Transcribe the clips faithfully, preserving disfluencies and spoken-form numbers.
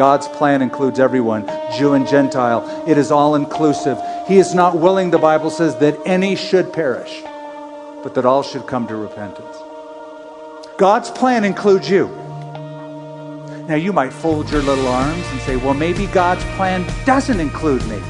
God's plan includes everyone, Jew and Gentile. It is all inclusive. He is not willing, the Bible says, that any should perish, but that all should come to repentance. God's plan includes you. Now you might fold your little arms and say, well, maybe God's plan doesn't include me.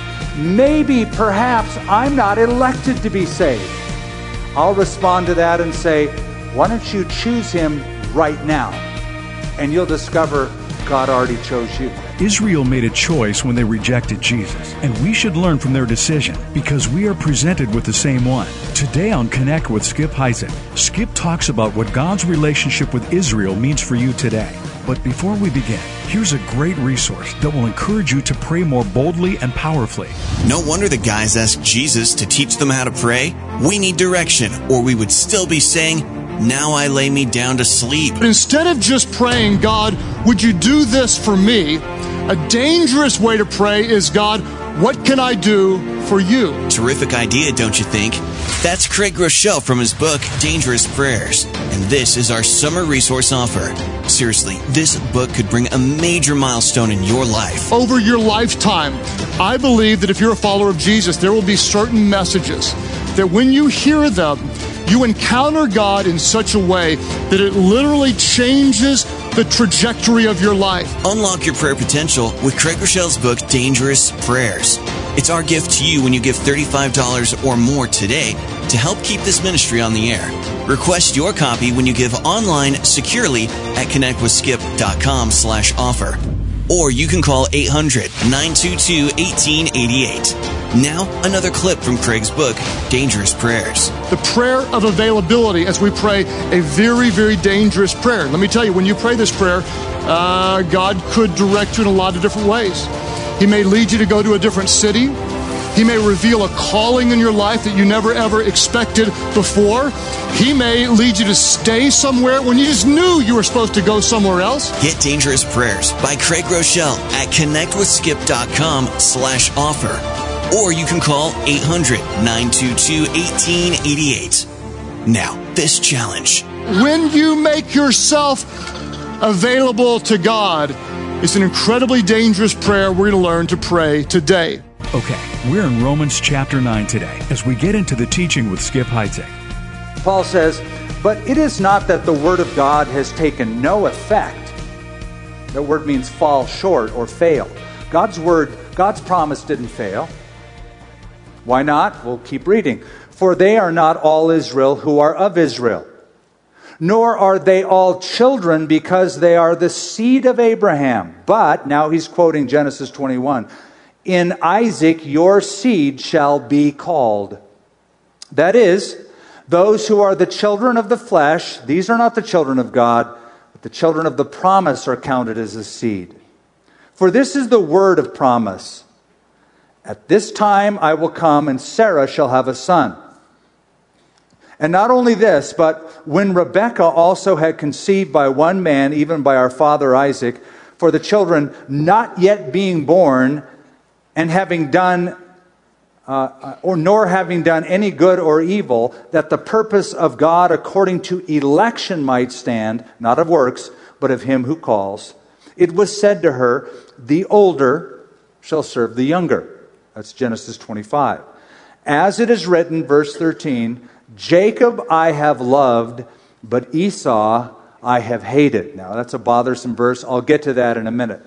Maybe, perhaps, I'm not elected to be saved. I'll respond to that and say, why don't you choose Him right now? And you'll discover God already chose you. Israel made a choice when they rejected Jesus, and we should learn from their decision because we are presented with the same one. Today on Connect with Skip Heitzig, Skip talks about what God's relationship with Israel means for you today. But before we begin, here's a great resource that will encourage you to pray more boldly and powerfully. No wonder the guys asked Jesus to teach them how to pray. We need direction, or we would still be saying, now I lay me down to sleep. But instead of just praying, God, would you do this for me? A dangerous way to pray is, God, what can I do for you? Terrific idea, don't you think? That's Craig Groeschel from his book, Dangerous Prayers. And this is our summer resource offer. Seriously, this book could bring a major milestone in your life. Over your lifetime, I believe that if you're a follower of Jesus, there will be certain messages that when you hear them, you encounter God in such a way that it literally changes the trajectory of your life. Unlock your prayer potential with Craig Groeschel's book, Dangerous Prayers. It's our gift to you when you give thirty-five dollars or more today to help keep this ministry on the air. Request your copy when you give online securely at connect with skip dot com slash offer. Or you can call eight hundred, nine two two, one eight eight eight. Now, another clip from Craig's book, Dangerous Prayers. The prayer of availability as we pray a very, very dangerous prayer. Let me tell you, when you pray this prayer, uh, God could direct you in a lot of different ways. He may lead you to go to a different city. He may reveal a calling in your life that you never ever expected before. He may lead you to stay somewhere when you just knew you were supposed to go somewhere else. Get Dangerous Prayers by Craig Groeschel at connect with skip dot com slash offer. Or you can call eight hundred, nine two two, one eight eight eight. Now, this challenge. When you make yourself available to God, it's an incredibly dangerous prayer we're going to learn to pray today. Okay, we're in Romans chapter nine today as we get into the teaching with Skip Heitzig. Paul says, but it is not that the word of God has taken no effect. That word means fall short or fail. God's word, God's promise didn't fail. Why not? We'll keep reading. For they are not all Israel who are of Israel, nor are they all children because they are the seed of Abraham. But, now he's quoting Genesis twenty-one, in Isaac your seed shall be called. That is, those who are the children of the flesh, these are not the children of God, but the children of the promise are counted as a seed. For this is the word of promise. At this time I will come, and Sarah shall have a son. And not only this, but when Rebekah also had conceived by one man, even by our father Isaac, for the children not yet being born, and having done, uh, or nor having done any good or evil, that the purpose of God according to election might stand, not of works, but of him who calls, it was said to her, the older shall serve the younger. That's Genesis twenty-five. As it is written, verse thirteen, Jacob I have loved, but Esau I have hated. Now that's a bothersome verse. I'll get to that in a minute.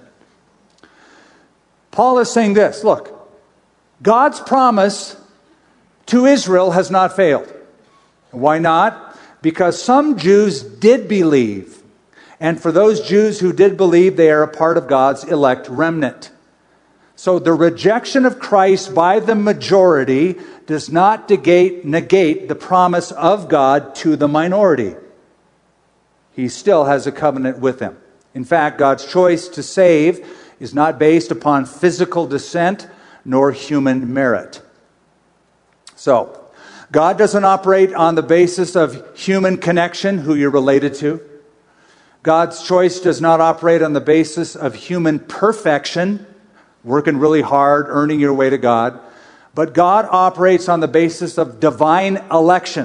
Paul is saying this, look, God's promise to Israel has not failed. Why not? Because some Jews did believe. And for those Jews who did believe, they are a part of God's elect remnant. So the rejection of Christ by the majority does not negate, negate the promise of God to the minority. He still has a covenant with them. In fact, God's choice to save is not based upon physical descent nor human merit. So, God doesn't operate on the basis of human connection, who you're related to. God's choice does not operate on the basis of human perfection, working really hard, earning your way to God. But God operates on the basis of divine election.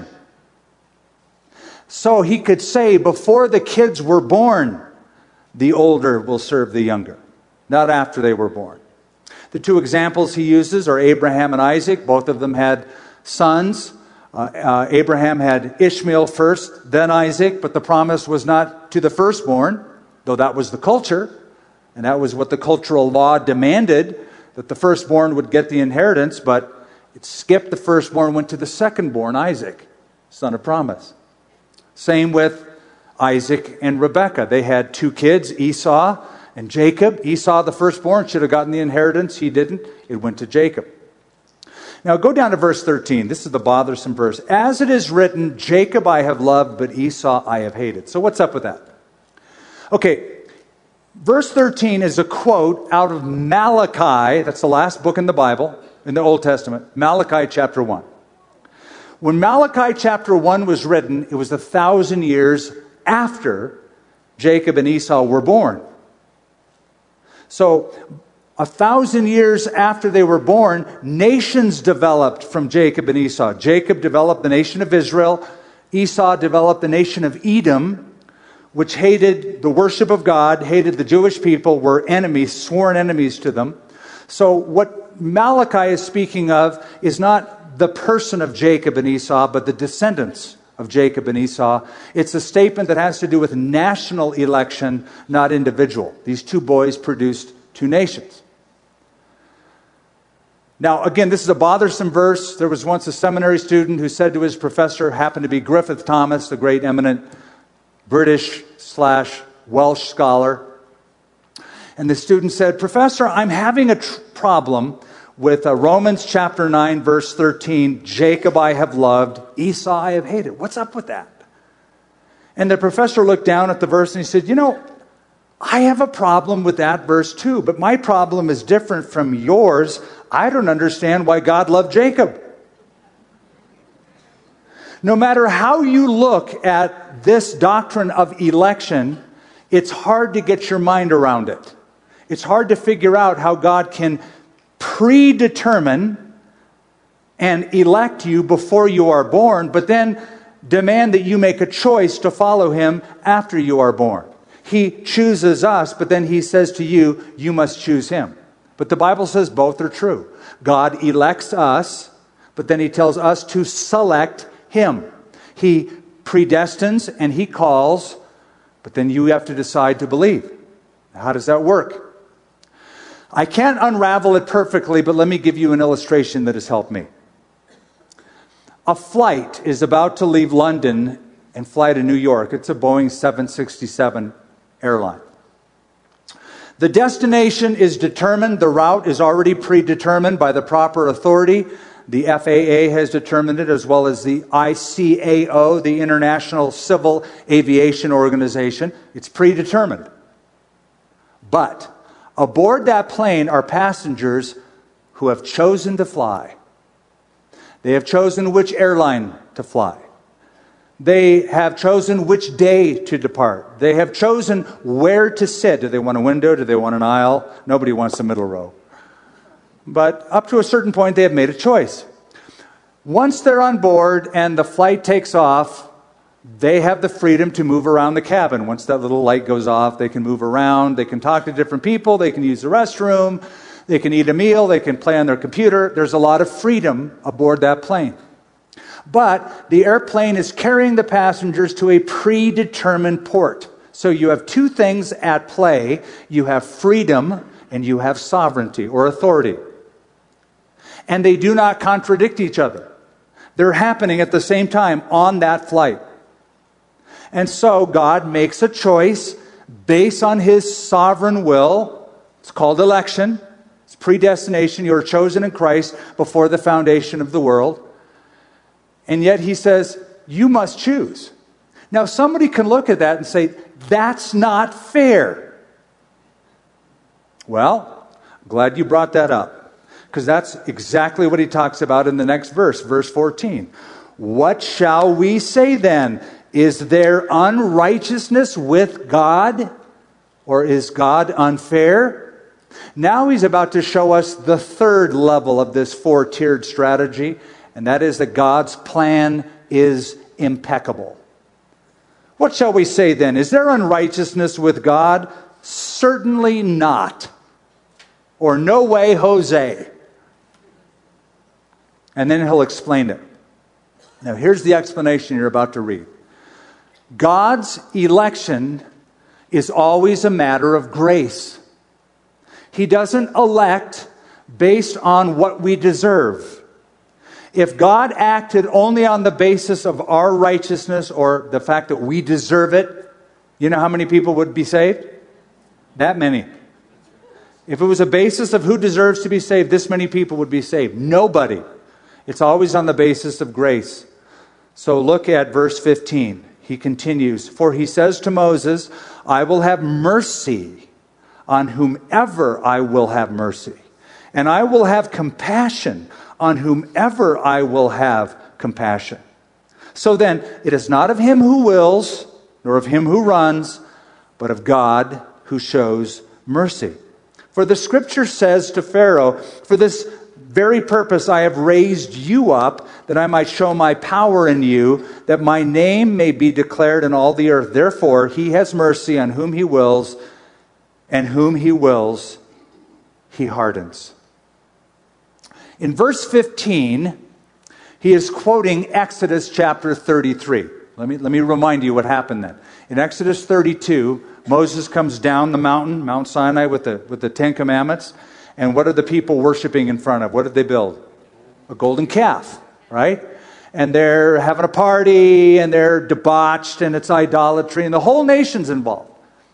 So he could say, before the kids were born, the older will serve the younger. not after they were born. The two examples he uses are Abraham and Isaac. Both of them had sons. Uh, uh, Abraham had Ishmael first, then Isaac, but the promise was not to the firstborn, though that was the culture, and that was what the cultural law demanded, that the firstborn would get the inheritance, but it skipped the firstborn, went to the secondborn, Isaac, son of promise. Same with Isaac and Rebekah. They had two kids, Esau and Jacob. Esau, the firstborn, should have gotten the inheritance. He didn't. It went to Jacob. Now go down to verse thirteen. This is the bothersome verse. As it is written, Jacob I have loved, but Esau I have hated. So what's up with that? Okay, verse thirteen is a quote out of Malachi. That's the last book in the Bible, in the Old Testament. Malachi chapter one. When Malachi chapter one was written, it was a thousand years after Jacob and Esau were born. So, a thousand years after they were born, nations developed from Jacob and Esau. Jacob developed the nation of Israel. Esau developed the nation of Edom, which hated the worship of God, hated the Jewish people, were enemies, sworn enemies to them. So what Malachi is speaking of is not the person of Jacob and Esau, but the descendants of Jacob and Esau. It's a statement that has to do with national election, not individual. These two boys produced two nations. Now, again, this is a bothersome verse. There was once a seminary student who said to his professor, happened to be Griffith Thomas, the great eminent British slash Welsh scholar. And the student said, Professor, I'm having a tr- problem with uh, Romans chapter nine, verse thirteen, Jacob I have loved, Esau I have hated. What's up with that? And the professor looked down at the verse and he said, you know, I have a problem with that verse too, but my problem is different from yours. I don't understand why God loved Jacob. No matter how you look at this doctrine of election, it's hard to get your mind around it. It's hard to figure out how God can predetermine and elect you before you are born, but then demand that you make a choice to follow Him after you are born. He chooses us, but then He says to you, you must choose Him. But the Bible says both are true. God elects us, but then He tells us to select Him. He predestines and He calls, but then you have to decide to believe. How does that work? I can't unravel it perfectly, but let me give you an illustration that has helped me. A flight is about to leave London and fly to New York. It's a Boeing seven sixty-seven airline. The destination is determined. The route is already predetermined by the proper authority. The F A A has determined it, as well as the I C A O, the International Civil Aviation Organization. It's predetermined. But aboard that plane are passengers who have chosen to fly. They have chosen which airline to fly. They have chosen which day to depart. They have chosen where to sit. Do they want a window? Do they want an aisle? Nobody wants the middle row. But up to a certain point, they have made a choice. Once they're on board and the flight takes off, they have the freedom to move around the cabin. Once that little light goes off, they can move around. They can talk to different people. They can use the restroom. They can eat a meal. They can play on their computer. There's a lot of freedom aboard that plane. But the airplane is carrying the passengers to a predetermined port. So you have two things at play. You have freedom and you have sovereignty or authority. And they do not contradict each other. They're happening at the same time on that flight. And so God makes a choice based on His sovereign will. It's called election. It's predestination. You are chosen in Christ before the foundation of the world. And yet He says, you must choose. Now somebody can look at that and say, that's not fair. Well, I'm glad you brought that up. Because that's exactly what He talks about in the next verse, verse fourteen. What shall we say then? Is there unrighteousness with God? Or is God unfair? Now He's about to show us the third level of this four-tiered strategy. And that is that God's plan is impeccable. What shall we say then? Is there unrighteousness with God? Certainly not. or no way, Jose. And then he'll explain it. Now, here's the explanation you're about to read. God's election is always a matter of grace. He doesn't elect based on what we deserve. If God acted only on the basis of our righteousness or the fact that we deserve it, you know how many people would be saved? That many. If it was a basis of who deserves to be saved, this many people would be saved. Nobody. It's always on the basis of grace. So look at verse fifteen. He continues, for he says to Moses, I will have mercy on whomever I will have mercy, and I will have compassion on whomever I will have compassion. So then, it is not of him who wills, nor of him who runs, but of God who shows mercy. For the scripture says to Pharaoh, for this very purpose I have raised you up, that I might show my power in you, that my name may be declared in all the earth. Therefore, he has mercy on whom he wills, and whom he wills, he hardens. In verse fifteen, he is quoting Exodus chapter thirty-three. Let me, let me remind you what happened then. In Exodus thirty-two, Moses comes down the mountain, Mount Sinai, with the, with the Ten Commandments. And what are the people worshiping in front of? What did they build? A golden calf, right? And they're having a party, and they're debauched, and it's idolatry, and the whole nation's involved.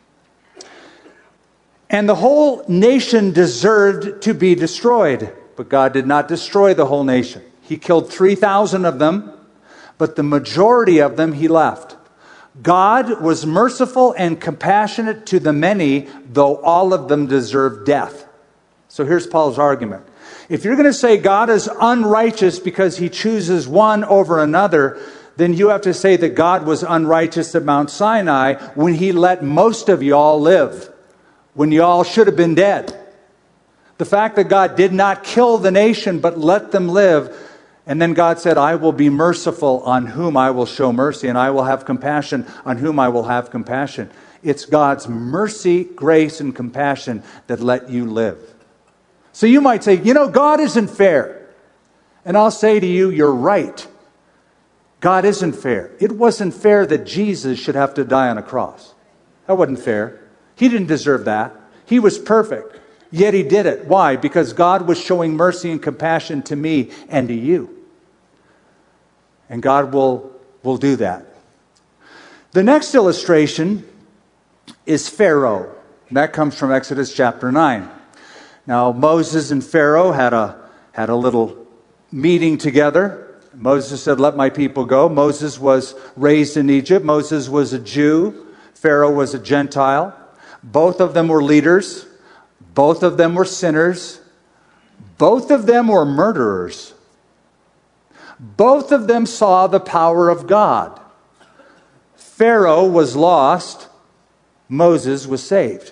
And the whole nation deserved to be destroyed, but God did not destroy the whole nation. He killed three thousand of them, but the majority of them he left. God was merciful and compassionate to the many, though all of them deserved death. So here's Paul's argument. If you're going to say God is unrighteous because he chooses one over another, then you have to say that God was unrighteous at Mount Sinai when he let most of you all live, when you all should have been dead. The fact that God did not kill the nation but let them live, and then God said, I will be merciful on whom I will show mercy, and I will have compassion on whom I will have compassion. It's God's mercy, grace, and compassion that let you live. So you might say, you know, God isn't fair. And I'll say to you, you're right. God isn't fair. It wasn't fair that Jesus should have to die on a cross. That wasn't fair. He didn't deserve that. He was perfect. Yet he did it. Why? Because God was showing mercy and compassion to me and to you. And God will, will do that. The next illustration is Pharaoh. And that comes from Exodus chapter nine. Now, Moses and Pharaoh had a, had a little meeting together. Moses said, let my people go. Moses was raised in Egypt. Moses was a Jew. Pharaoh was a Gentile. Both of them were leaders. Both of them were sinners. Both of them were murderers. Both of them saw the power of God. Pharaoh was lost. Moses was saved.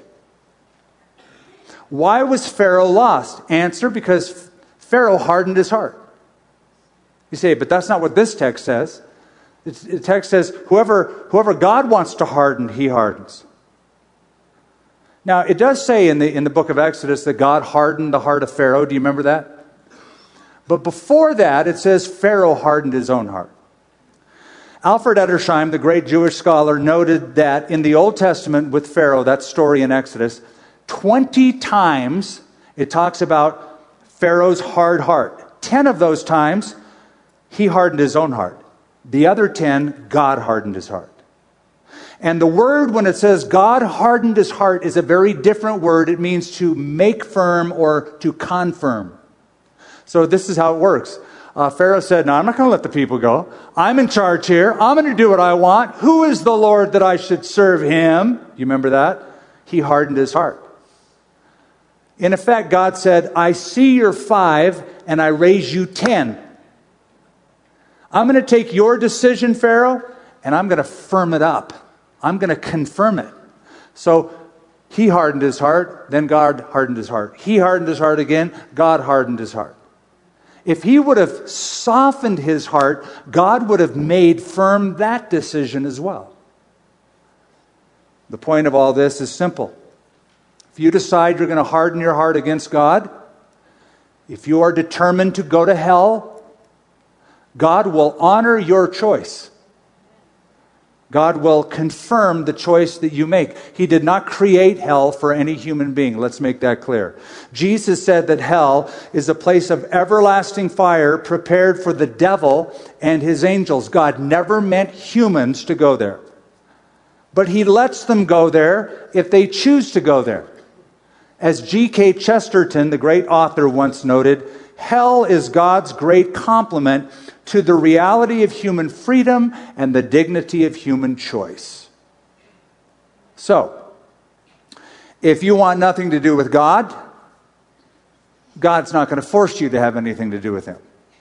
Why was Pharaoh lost? Answer, because Pharaoh hardened his heart. You say, but that's not what this text says. The text says, whoever, whoever God wants to harden, he hardens. Now, it does say in the, in the book of Exodus that God hardened the heart of Pharaoh. Do you remember that? But before that, it says Pharaoh hardened his own heart. Alfred Edersheim, the great Jewish scholar, noted that in the Old Testament with Pharaoh, that story in Exodus, twenty times it talks about Pharaoh's hard heart. Ten of those times, he hardened his own heart. The other ten, God hardened his heart. And the word, when it says God hardened his heart, is a very different word. It means to make firm or to confirm. So this is how it works. Uh, Pharaoh said, no, I'm not going to let the people go. I'm in charge here. I'm going to do what I want. Who is the Lord that I should serve him? You remember that? He hardened his heart. In effect, God said, I see your five and I raise you ten. I'm going to take your decision, Pharaoh, and I'm going to firm it up. I'm going to confirm it. So he hardened his heart, then God hardened his heart. He hardened his heart again, God hardened his heart. If he would have softened his heart, God would have made firm that decision as well. The point of all this is simple. if you decide you're going to harden your heart against God, if you are determined to go to hell, God will honor your choice. God will confirm the choice that you make. He did not create hell for any human being. Let's make that clear. Jesus said that hell is a place of everlasting fire prepared for the devil and his angels. God never meant humans to go there. But He lets them go there if they choose to go there. As G K Chesterton, the great author, once noted, hell is God's great compliment to the reality of human freedom and the dignity of human choice. So, if you want nothing to do with God, God's not going to force you to have anything to do with Him.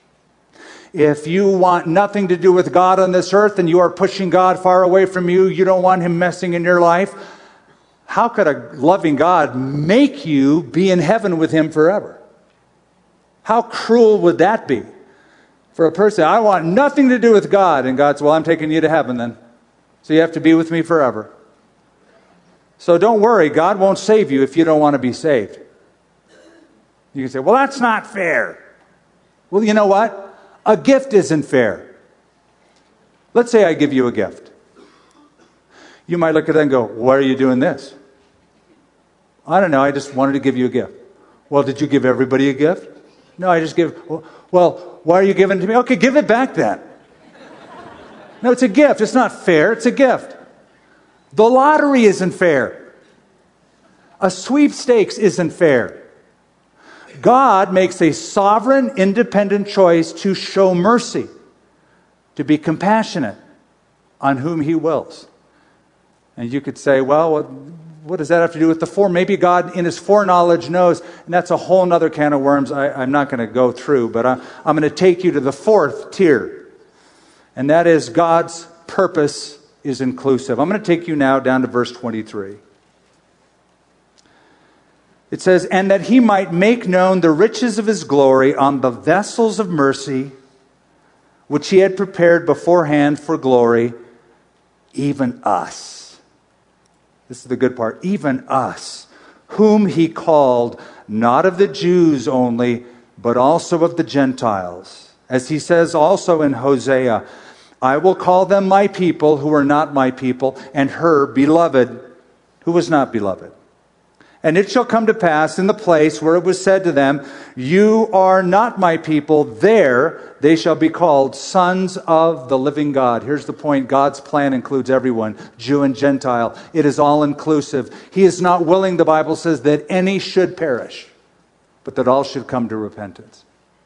If you want nothing to do with God on this earth and you are pushing God far away from you, you don't want Him messing in your life, how could a loving God make you be in heaven with Him forever? How cruel would that be? For a person, I want nothing to do with God. And God's, well, I'm taking you to heaven then. So you have to be with me forever. So don't worry, God won't save you if you don't want to be saved. You can say, well, that's not fair. Well, you know what? A gift isn't fair. Let's say I give you a gift. You might look at it and go, why are you doing this? I don't know, I just wanted to give you a gift. Well, did you give everybody a gift? No, I just give, well, well why are you giving it to me? Okay, give it back then. No, it's a gift. It's not fair. It's a gift. The lottery isn't fair. A sweepstakes isn't fair. God makes a sovereign, independent choice to show mercy, to be compassionate on whom He wills. And you could say, well, what, what does that have to do with the fore? Maybe God in His foreknowledge knows, and that's a whole other can of worms I, I'm not going to go through, but I, I'm going to take you to the fourth tier. And that is God's purpose is inclusive. I'm going to take you now down to verse twenty-three. It says, and that He might make known the riches of His glory on the vessels of mercy, which He had prepared beforehand for glory, even us. This is the good part. Even us, whom He called, not of the Jews only, but also of the Gentiles. As He says also in Hosea, I will call them my people who are not my people, and her beloved who was not beloved. And it shall come to pass in the place where it was said to them, you are not my people, there they shall be called sons of the living God. Here's the point. God's plan includes everyone, Jew and Gentile. It is all inclusive. He is not willing, the Bible says, that any should perish, but that all should come to repentance.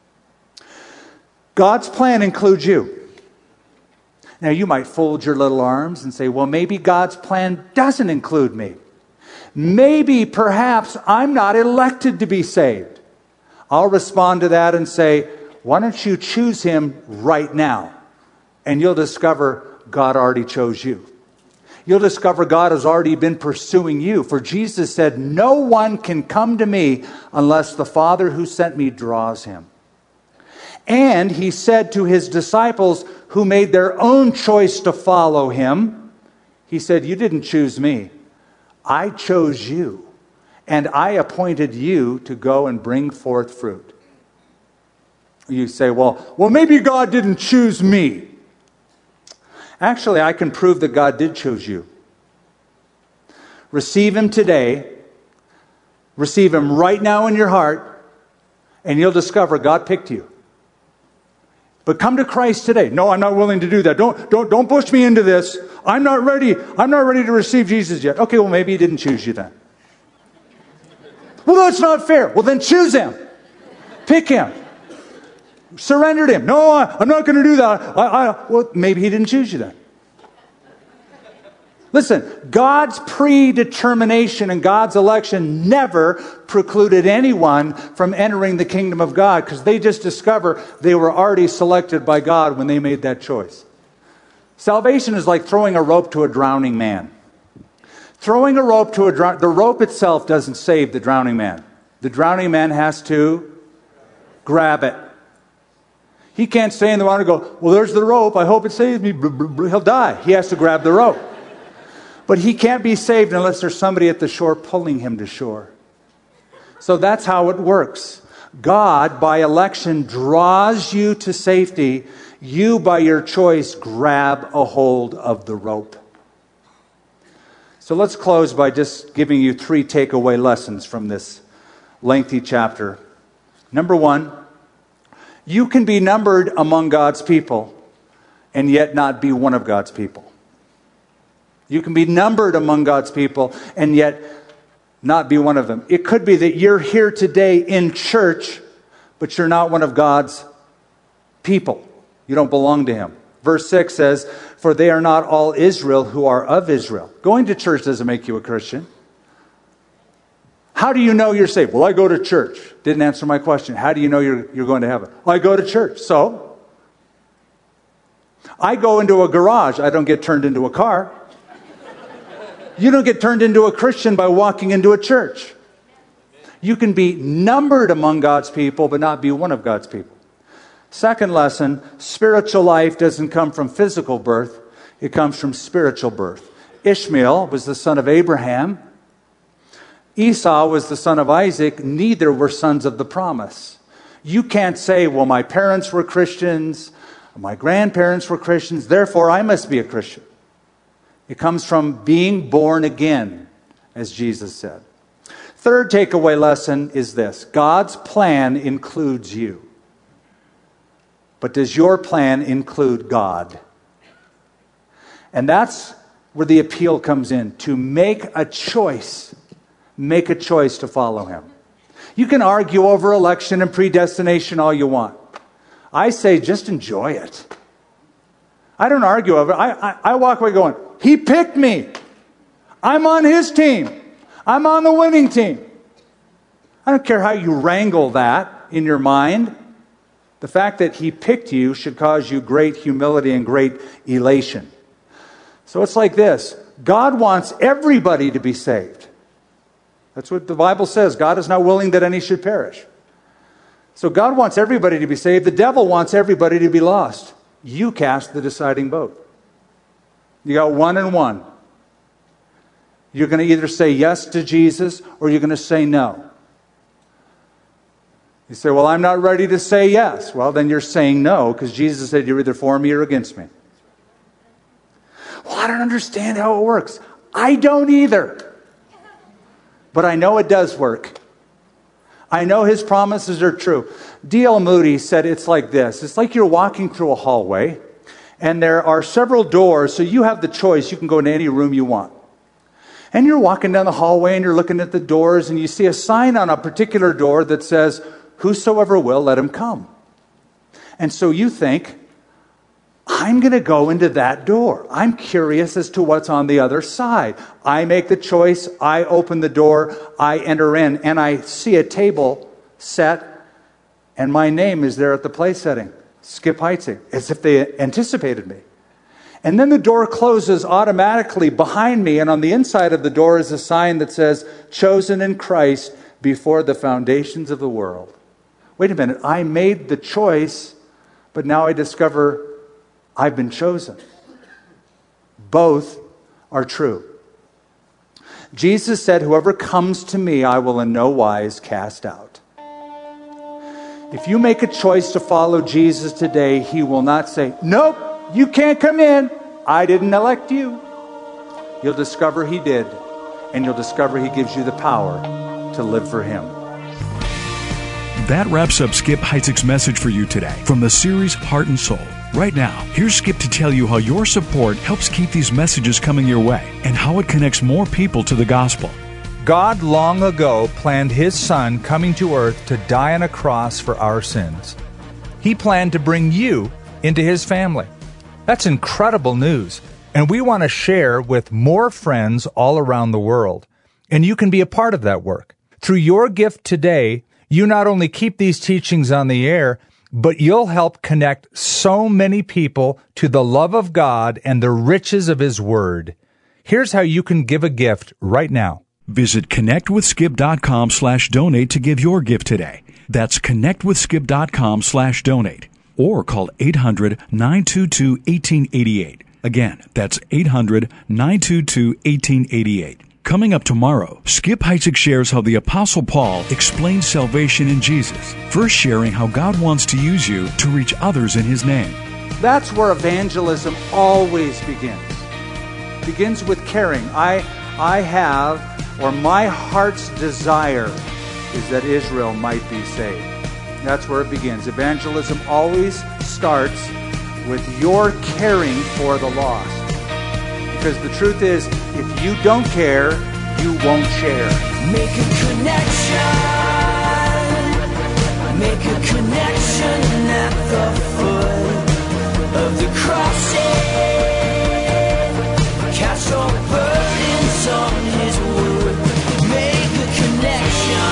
God's plan includes you. Now you might fold your little arms and say, well, maybe God's plan doesn't include me. Maybe, perhaps, I'm not elected to be saved. I'll respond to that and say, why don't you choose Him right now? And you'll discover God already chose you. You'll discover God has already been pursuing you. For Jesus said, no one can come to me unless the Father who sent me draws him. And He said to His disciples who made their own choice to follow Him, He said, you didn't choose me. I chose you, and I appointed you to go and bring forth fruit. You say, well, well, maybe God didn't choose me. Actually, I can prove that God did choose you. Receive Him today. Receive Him right now in your heart, and you'll discover God picked you. But come to Christ today. No, I'm not willing to do that. Don't, don't, don't push me into this. I'm not ready. I'm not ready to receive Jesus yet. Okay, well, maybe He didn't choose you then. Well, that's not fair. Well, then choose Him. Pick Him. Surrender to Him. No, I, I'm not going to do that. I, I, well, maybe He didn't choose you then. Listen, God's predetermination and God's election never precluded anyone from entering the kingdom of God, because they just discover they were already selected by God when they made that choice. Salvation is like throwing a rope to a drowning man. Throwing a rope to a drown, the rope itself doesn't save the drowning man. The drowning man has to grab it. He can't stay in the water and go, well, there's the rope. I hope it saves me. He'll die. He has to grab the rope. But he can't be saved unless there's somebody at the shore pulling him to shore. So that's how it works. God, by election, draws you to safety. You, by your choice, grab a hold of the rope. So let's close by just giving you three takeaway lessons from this lengthy chapter. Number one, you can be numbered among God's people and yet not be one of God's people. You can be numbered among God's people and yet not be one of them. It could be that you're here today in church, but you're not one of God's people. You don't belong to Him. Verse six says, for they are not all Israel who are of Israel. Going to church doesn't make you a Christian. How do you know you're saved? Well, I go to church. Didn't answer my question. How do you know you're, you're going to heaven? Well, I go to church. So? I go into a garage. I don't get turned into a car. You don't get turned into a Christian by walking into a church. You can be numbered among God's people, but not be one of God's people. Second lesson, spiritual life doesn't come from physical birth. It comes from spiritual birth. Ishmael was the son of Abraham. Esau was the son of Isaac. Neither were sons of the promise. You can't say, well, my parents were Christians, my grandparents were Christians, therefore I must be a Christian. It comes from being born again, as Jesus said. Third takeaway lesson is this. God's plan includes you. But does your plan include God? And that's where the appeal comes in. To make a choice. Make a choice to follow Him. You can argue over election and predestination all you want. I say just enjoy it. I don't argue over it. I, I, I walk away going, He picked me. I'm on His team. I'm on the winning team. I don't care how you wrangle that in your mind. The fact that He picked you should cause you great humility and great elation. So it's like this. God wants everybody to be saved. That's what the Bible says. God is not willing that any should perish. So God wants everybody to be saved. The devil wants everybody to be lost. You cast the deciding vote. You got one and one. You're going to either say yes to Jesus or you're going to say no. You say, well, I'm not ready to say yes. Well, then you're saying no because Jesus said you're either for me or against me. Well, I don't understand how it works. I don't either. But I know it does work. I know His promises are true. D L Moody said it's like this. It's like you're walking through a hallway and there are several doors, so you have the choice. You can go into any room you want. And you're walking down the hallway and you're looking at the doors and you see a sign on a particular door that says, whosoever will, let him come. And so you think, I'm going to go into that door. I'm curious as to what's on the other side. I make the choice. I open the door. I enter in. And I see a table set. And my name is there at the place setting. Skip Heitzig. As if they anticipated me. And then the door closes automatically behind me. And on the inside of the door is a sign that says, chosen in Christ before the foundations of the world. Wait a minute. I made the choice, but now I discover I've been chosen. Both are true. Jesus said, whoever comes to me, I will in no wise cast out. If you make a choice to follow Jesus today, He will not say, nope, you can't come in. I didn't elect you. You'll discover He did. And you'll discover He gives you the power to live for Him. That wraps up Skip Heitzig's message for you today from the series Heart and Soul. Right now, here's Skip to tell you how your support helps keep these messages coming your way and how it connects more people to the gospel. God long ago planned His Son coming to earth to die on a cross for our sins. He planned to bring you into His family. That's incredible news, and we want to share with more friends all around the world. And you can be a part of that work. Through your gift today, you not only keep these teachings on the air, but you'll help connect so many people to the love of God and the riches of His Word. Here's how you can give a gift right now. Visit connectwithskip.com slash donate to give your gift today. That's connectwithskip.com slash donate. Or call eight hundred, nine two two, one eight eight eight. Again, that's eight hundred, nine two two, one eight eight eight. Coming up tomorrow, Skip Heitzig shares how the Apostle Paul explains salvation in Jesus, first sharing how God wants to use you to reach others in His name. That's where evangelism always begins. Begins with caring. I, I have, or my heart's desire is that Israel might be saved. That's where it begins. Evangelism always starts with your caring for the lost. Because the truth is, if you don't care, you won't share. Make a connection. Make a connection at the foot of the crossing. Cast all burdens on His wood. Make a connection.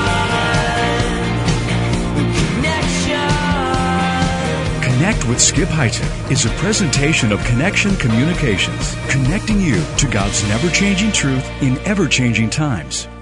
Connect with Skip Heitzig is a presentation of Connection Communications, connecting you to God's never-changing truth in ever-changing times.